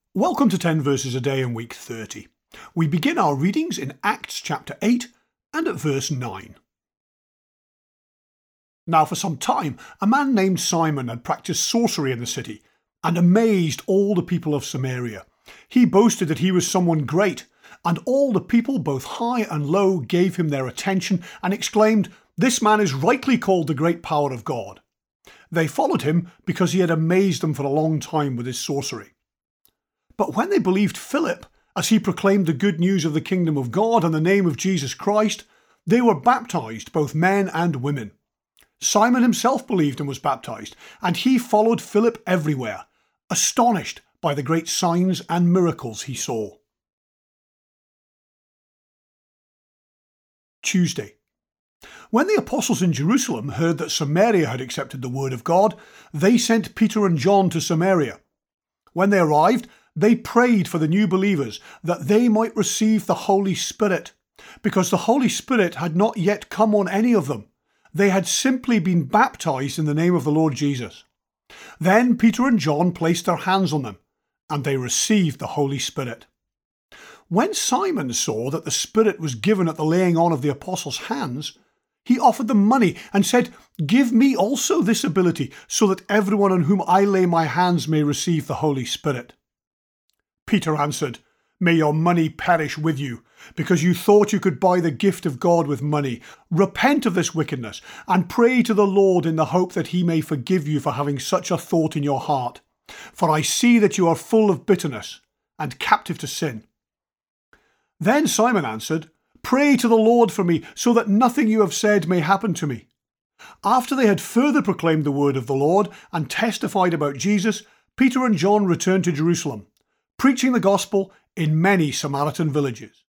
Welcome to 10 Verses a Day in week 30. We begin our readings in Acts chapter 8 and at verse 9. Now for some time a man named Simon had practiced sorcery in the city and amazed all the people of Samaria. He boasted that he was someone great, and all the people, both high and low, gave him their attention and exclaimed, "This man is rightly called the great power of God." They followed him because he had amazed them for a long time with his sorcery. But when they believed Philip, as he proclaimed the good news of the kingdom of God and the name of Jesus Christ, they were baptized, both men and women. Simon himself believed and was baptized, and he followed Philip everywhere, astonished by the great signs and miracles he saw. Tuesday. When the apostles in Jerusalem heard that Samaria had accepted the word of God, they sent Peter and John to Samaria. When they arrived, they prayed for the new believers that they might receive the Holy Spirit, because the Holy Spirit had not yet come on any of them. They had simply been baptized in the name of the Lord Jesus. Then Peter and John placed their hands on them, and they received the Holy Spirit. When Simon saw that the Spirit was given at the laying on of the apostles' hands, he offered them money and said, "Give me also this ability, so that everyone on whom I lay my hands may receive the Holy Spirit." Peter answered, "May your money perish with you, because you thought you could buy the gift of God with money. Repent of this wickedness, and pray to the Lord in the hope that he may forgive you for having such a thought in your heart. For I see that you are full of bitterness and captive to sin." Then Simon answered, "Pray to the Lord for me, so that nothing you have said may happen to me." After they had further proclaimed the word of the Lord and testified about Jesus, Peter and John returned to Jerusalem, preaching the gospel in many Samaritan villages.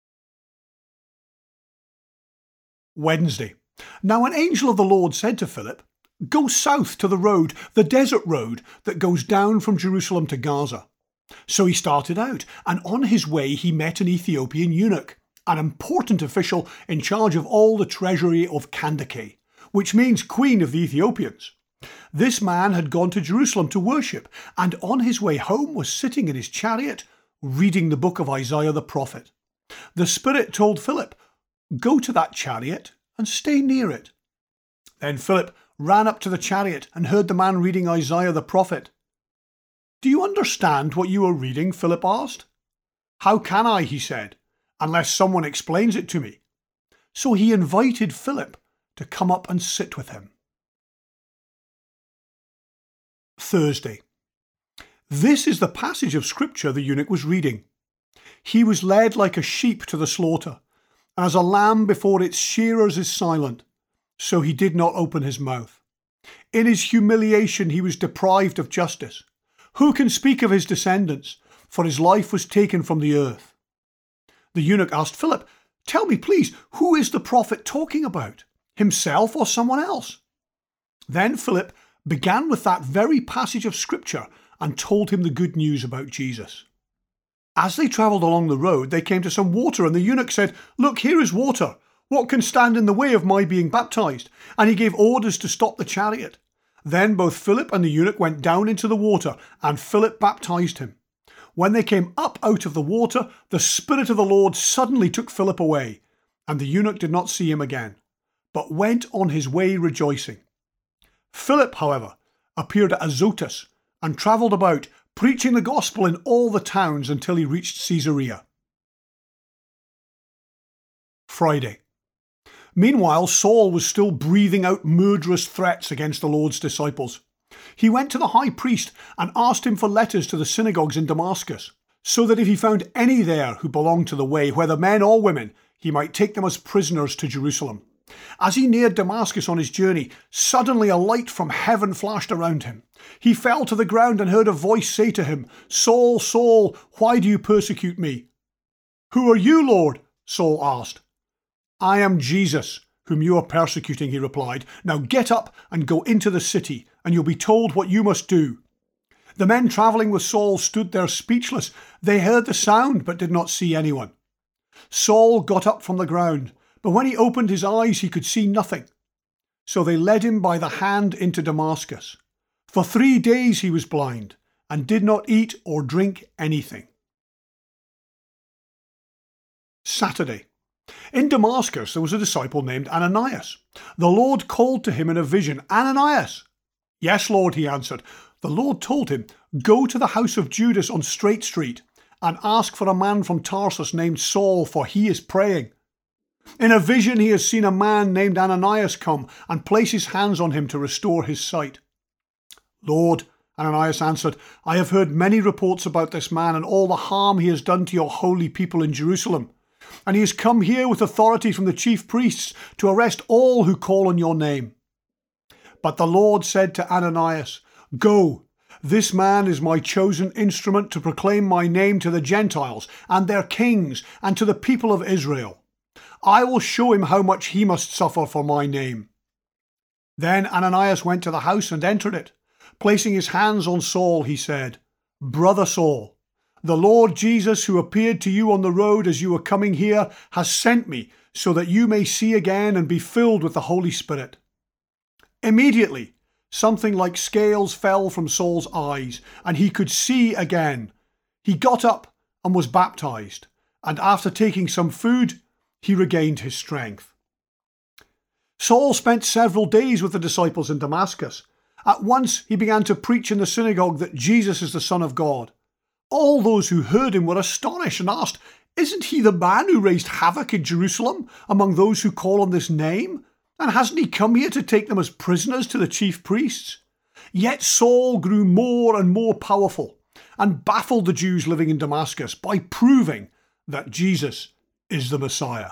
Wednesday. Now an angel of the Lord said to Philip, "Go south to the road, the desert road that goes down from Jerusalem to Gaza." So he started out, and on his way he met an Ethiopian eunuch, an important official in charge of all the treasury of Kandake, which means Queen of the Ethiopians. This man had gone to Jerusalem to worship, and on his way home was sitting in his chariot reading the book of Isaiah the prophet. The Spirit told Philip, "Go to that chariot and stay near it." Then Philip ran up to the chariot and heard the man reading Isaiah the prophet. "Do you understand what you are reading?" Philip asked. "How can I," he said, "unless someone explains it to me?" So he invited Philip to come up and sit with him. Thursday. This is the passage of scripture the eunuch was reading. "He was led like a sheep to the slaughter, and as a lamb before its shearers is silent, so he did not open his mouth. In his humiliation he was deprived of justice. Who can speak of his descendants? For his life was taken from the earth." The eunuch asked Philip, "Tell me, please, who is the prophet talking about? Himself or someone else?" Then Philip began with that very passage of scripture and told him the good news about Jesus. As they travelled along the road, they came to some water, and the eunuch said, "Look, here is water. What can stand in the way of my being baptized?" And he gave orders to stop the chariot. Then both Philip and the eunuch went down into the water, and Philip baptized him. When they came up out of the water, the Spirit of the Lord suddenly took Philip away, and the eunuch did not see him again, but went on his way rejoicing. Philip, however, appeared at Azotus and travelled about, preaching the gospel in all the towns until he reached Caesarea. Friday. Meanwhile, Saul was still breathing out murderous threats against the Lord's disciples. He went to the high priest and asked him for letters to the synagogues in Damascus, so that if he found any there who belonged to the way, whether men or women, he might take them as prisoners to Jerusalem. As he neared Damascus on his journey, suddenly a light from heaven flashed around him. He fell to the ground and heard a voice say to him, "Saul, Saul, why do you persecute me?" "Who are you, Lord?" Saul asked. "I am Jesus, whom you are persecuting," he replied. "Now get up and go into the city, and you'll be told what you must do." The men travelling with Saul stood there speechless. They heard the sound, but did not see anyone. Saul got up from the ground, but when he opened his eyes, he could see nothing. So they led him by the hand into Damascus. For 3 days he was blind, and did not eat or drink anything. Saturday. In Damascus there was a disciple named Ananias. The Lord called to him in a vision, "Ananias." "Yes, Lord," he answered. The Lord told him, "Go to the house of Judas on Straight Street and ask for a man from Tarsus named Saul, for he is praying. In a vision he has seen a man named Ananias come and place his hands on him to restore his sight." "Lord," Ananias answered, "I have heard many reports about this man and all the harm he has done to your holy people in Jerusalem. And he has come here with authority from the chief priests to arrest all who call on your name." But the Lord said to Ananias, "Go, this man is my chosen instrument to proclaim my name to the Gentiles and their kings and to the people of Israel. I will show him how much he must suffer for my name." Then Ananias went to the house and entered it. Placing his hands on Saul, he said, "Brother Saul, the Lord Jesus, who appeared to you on the road as you were coming here, has sent me so that you may see again and be filled with the Holy Spirit." Immediately, something like scales fell from Saul's eyes, and he could see again. He got up and was baptized, and after taking some food, he regained his strength. Saul spent several days with the disciples in Damascus. At once he began to preach in the synagogue that Jesus is the Son of God. All those who heard him were astonished and asked, "Isn't he the man who raised havoc in Jerusalem among those who call on this name? And hasn't he come here to take them as prisoners to the chief priests?" Yet Saul grew more and more powerful and baffled the Jews living in Damascus by proving that Jesus is the Messiah.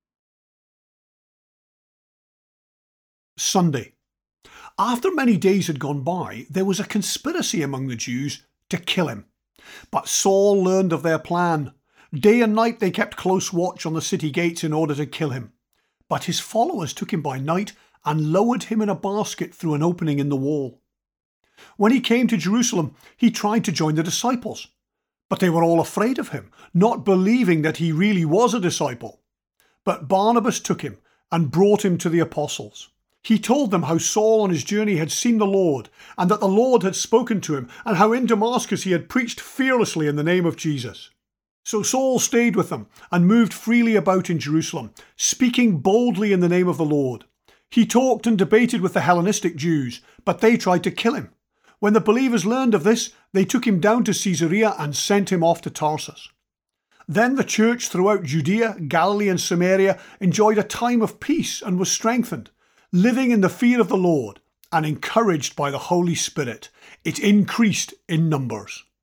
Sunday. After many days had gone by, there was a conspiracy among the Jews to kill him. But Saul learned of their plan. Day and night they kept close watch on the city gates in order to kill him. But his followers took him by night and lowered him in a basket through an opening in the wall. When he came to Jerusalem, he tried to join the disciples. But they were all afraid of him, not believing that he really was a disciple. But Barnabas took him and brought him to the apostles. He told them how Saul on his journey had seen the Lord, and that the Lord had spoken to him, and how in Damascus he had preached fearlessly in the name of Jesus. So Saul stayed with them and moved freely about in Jerusalem, speaking boldly in the name of the Lord. He talked and debated with the Hellenistic Jews, but they tried to kill him. When the believers learned of this, they took him down to Caesarea and sent him off to Tarsus. Then the church throughout Judea, Galilee and Samaria enjoyed a time of peace and was strengthened. Living in the fear of the Lord and encouraged by the Holy Spirit, it increased in numbers.